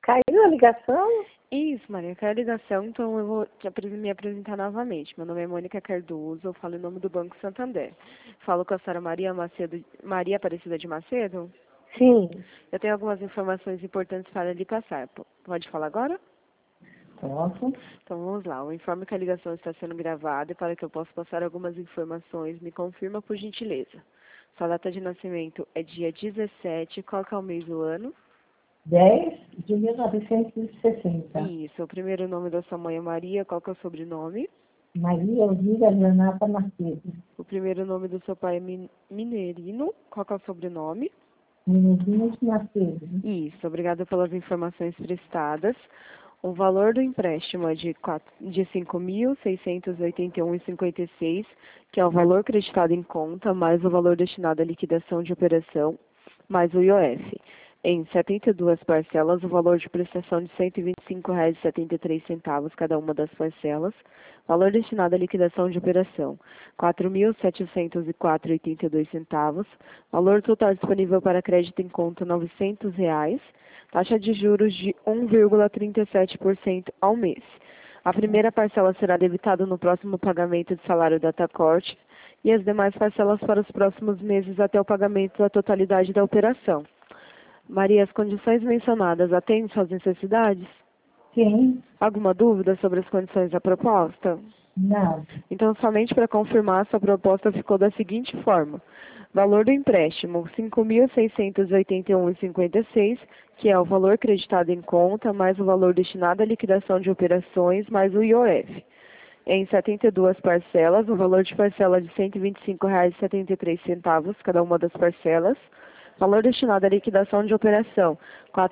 Caiu a ligação? Isso, Maria, caiu a ligação, então eu vou me apresentar novamente. Meu nome é Mônica Cardoso, eu falo em nome do Banco Santander. Falo com a senhora Maria Aparecida de Macedo? Sim. Eu tenho algumas informações importantes para lhe passar. Pode falar agora? Posso? Então vamos lá. Eu informo que a ligação está sendo gravada e para que eu possa passar algumas informações, me confirma por gentileza. Sua data de nascimento é dia 17, qual que é o mês do ano? 10 de 1960. Isso, o primeiro nome da sua mãe é Maria, qual que é o sobrenome? Maria Elvira Renata Macedo. O primeiro nome do seu pai é Minerino, qual que é o sobrenome? Menininho de Macedo. Isso, obrigada pelas informações prestadas. O valor do empréstimo é de R$ 5.681,56, que é o valor creditado em conta, mais o valor destinado à liquidação de operação, mais o IOF. Em 72 parcelas, o valor de prestação de R$ 125,73 cada uma das parcelas, valor destinado à liquidação de operação, R$ 4.704,82, valor total disponível para crédito em conta R$ 900, taxa de juros de 1,37% ao mês. A primeira parcela será debitada no próximo pagamento de salário da Tacorte e as demais parcelas para os próximos meses até o pagamento da totalidade da operação. Maria, as condições mencionadas atendem suas necessidades? Sim. Alguma dúvida sobre as condições da proposta? Não. Então, somente para confirmar, sua proposta ficou da seguinte forma. Valor do empréstimo, R$ 5.681,56, que é o valor creditado em conta, mais o valor destinado à liquidação de operações, mais o IOF. Em 72 parcelas, o valor de parcela de R$ 125,73, cada uma das parcelas. Valor destinado à liquidação de operação, R$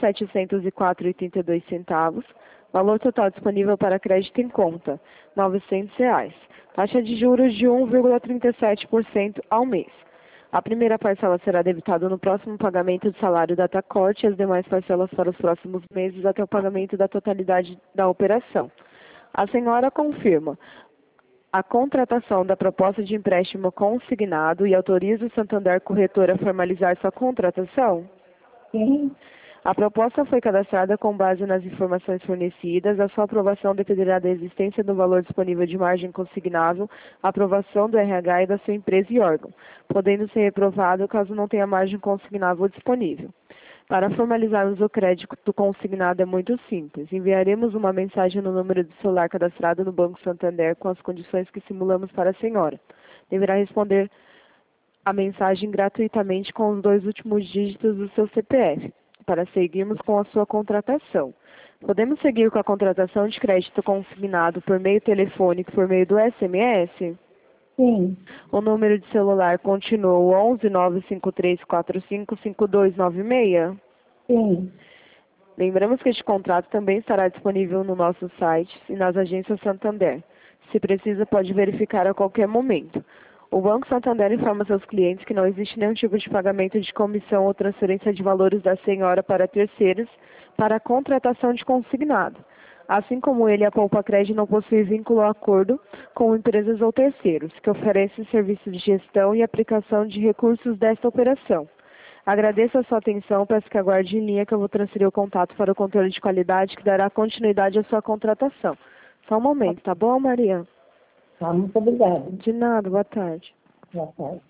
4.704,82. Valor total disponível para crédito em conta, R$ 900. Taxa de juros de 1,37% ao mês. A primeira parcela será debitada no próximo pagamento do salário da Tacorte e as demais parcelas para os próximos meses até o pagamento da totalidade da operação. A senhora confirma a contratação da proposta de empréstimo consignado e autoriza o Santander Corretora a formalizar sua contratação? Sim. A proposta foi cadastrada com base nas informações fornecidas. A sua aprovação dependerá da existência do valor disponível de margem consignável, aprovação do RH e da sua empresa e órgão, podendo ser reprovado caso não tenha margem consignável disponível. Para formalizarmos o crédito consignado é muito simples. Enviaremos uma mensagem no número de celular cadastrado no Banco Santander com as condições que simulamos para a senhora. Deverá responder a mensagem gratuitamente com os 2 últimos dígitos do seu CPF, para seguirmos com a sua contratação. Podemos seguir com a contratação de crédito consignado por meio telefônico, por meio do SMS? Sim. O número de celular continua o 11 95345 5296? Sim. Lembramos que este contrato também estará disponível no nosso site e nas agências Santander. Se precisa, pode verificar a qualquer momento. O Banco Santander informa seus clientes que não existe nenhum tipo de pagamento de comissão ou transferência de valores da senhora para terceiros para a contratação de consignado. Assim como ele, a Poupa Crédito não possui vínculo ou acordo com empresas ou terceiros que oferecem serviços de gestão e aplicação de recursos desta operação. Agradeço a sua atenção, peço que aguarde em linha que eu vou transferir o contato para o controle de qualidade que dará continuidade à sua contratação. Só um momento, tá bom, Maria? Tá, muito obrigada. De nada, boa tarde. Boa tarde.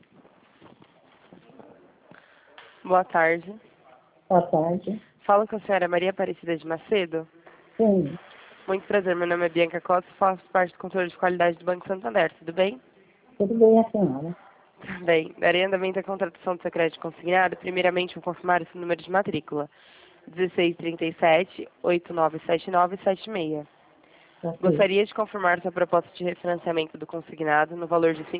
Boa tarde. Boa tarde. Falo com a senhora Maria Aparecida de Macedo. Sim. Muito prazer, meu nome é Bianca Costa, faço parte do controle de qualidade do Banco Santander, tudo bem? Tudo bem, a senhora? Bem, darei andamento à contratação do seu crédito consignado. Primeiramente, vou confirmar esse número de matrícula. 1637-897976. Ok. Gostaria de confirmar sua proposta de refinanciamento do consignado no valor de R$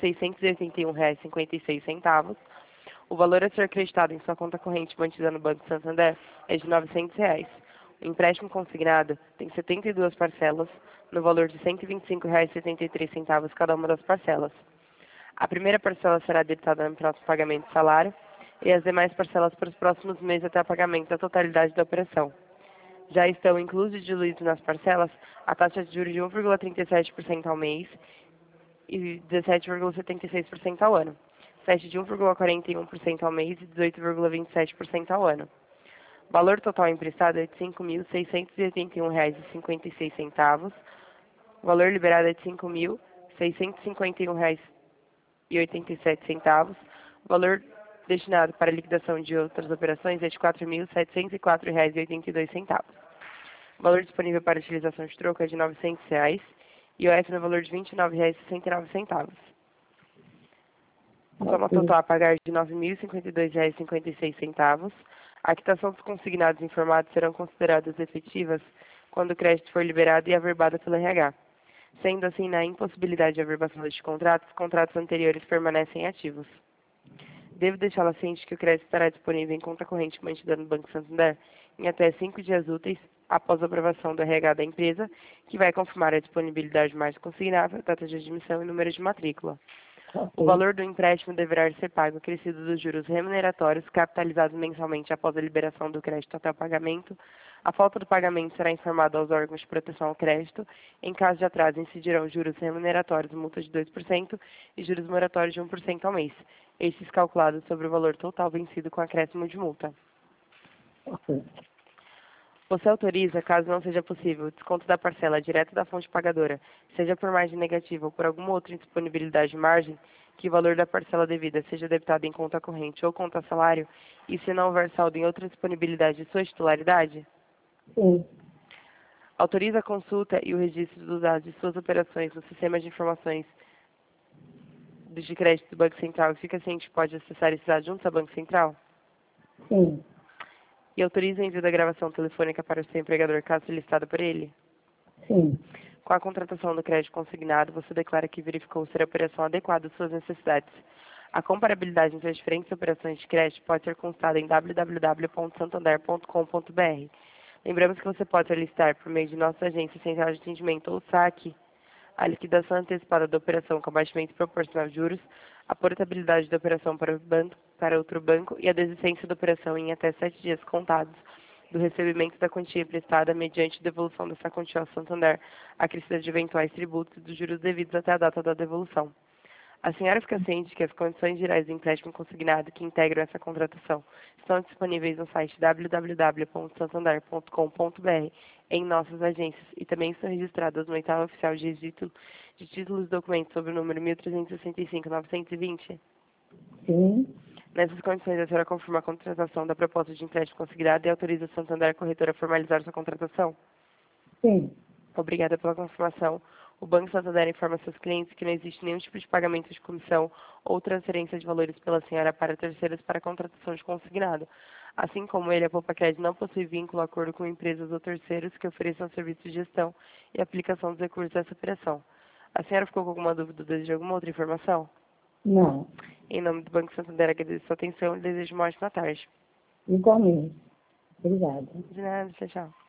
5.681,56. O valor a ser acreditado em sua conta corrente mantida no Banco Santander é de R$ 900. O empréstimo consignado tem 72 parcelas, no valor de R$ 125,73 cada uma das parcelas. A primeira parcela será debitada no próximo pagamento de salário e as demais parcelas para os próximos meses até o pagamento da totalidade da operação. Já estão inclusos e diluídos nas parcelas a taxa de juros de 1,37% ao mês e 17,76% ao ano, taxa de 1,41% ao mês e 18,27% ao ano. Valor total emprestado é de R$ 5.681,56. Valor liberado é de R$ 5.651,87. Valor destinado para liquidação de outras operações é de R$ 4.704,82. Valor disponível para utilização de troco é de R$ 900 e o F no valor de R$ 29,69. Soma Ok. total a pagar de R$ 9.052,56. A quitação dos consignados informados serão consideradas efetivas quando o crédito for liberado e averbado pelo RH. Sendo assim, na impossibilidade de averbação deste contrato, os contratos anteriores permanecem ativos. Devo deixá-la ciente que o crédito estará disponível em conta corrente mantida no Banco Santander em até 5 dias úteis após a aprovação do RH da empresa, que vai confirmar a disponibilidade de margem consignável, data de admissão e número de matrícula. O Ok. valor do empréstimo deverá ser pago acrescido dos juros remuneratórios capitalizados mensalmente após a liberação do crédito até o pagamento. A falta do pagamento será informada aos órgãos de proteção ao crédito. Em caso de atraso, incidirão juros remuneratórios, multa de 2% e juros moratórios de 1% ao mês. Estes calculados sobre o valor total vencido com acréscimo de multa. Ok. Você autoriza, caso não seja possível, o desconto da parcela direto da fonte pagadora, seja por margem negativa ou por alguma outra indisponibilidade de margem, que o valor da parcela devida seja debitado em conta corrente ou conta salário, e se não houver saldo em outra disponibilidade de sua titularidade? Sim. Autoriza a consulta e o registro dos dados de suas operações no sistema de informações de crédito do Banco Central e fica ciente que pode acessar esses dados junto ao Banco Central? Sim. E autoriza o envio da gravação telefônica para o seu empregador, caso solicitado por ele? Sim. Com a contratação do crédito consignado, você declara que verificou ser a operação adequada às suas necessidades. A comparabilidade entre as diferentes operações de crédito pode ser constada em www.santander.com.br. Lembramos que você pode solicitar, por meio de nossa agência central de atendimento ou saque, a liquidação antecipada da operação com abatimento proporcional de juros, a portabilidade da operação para outro banco e a desistência da operação em até 7 dias contados do recebimento da quantia emprestada mediante devolução dessa quantia ao Santander, acrescida de eventuais tributos e dos juros devidos até a data da devolução. A senhora fica ciente que as condições gerais do empréstimo consignado que integram essa contratação estão disponíveis no site www.santander.com.br em nossas agências e também estão registradas no oitavo oficial de registro de títulos e documentos sob o número 1365-920. Sim. Nessas condições, a senhora confirma a contratação da proposta de empréstimo consignado e autoriza a Santander Corretora a formalizar sua contratação? Sim. Obrigada pela confirmação. O Banco Santander informa seus clientes que não existe nenhum tipo de pagamento de comissão ou transferência de valores pela senhora para terceiros para a contratação de consignado. Assim como ele, a Poupa Crédito não possui vínculo, acordo com empresas ou terceiros que ofereçam serviços de gestão e aplicação dos recursos dessa operação. A senhora ficou com alguma dúvida ou deseja alguma outra informação? Não. Em nome do Banco Santander, agradeço a sua atenção e desejo uma ótima tarde. Igualmente. Obrigada. De nada, tchau, tchau.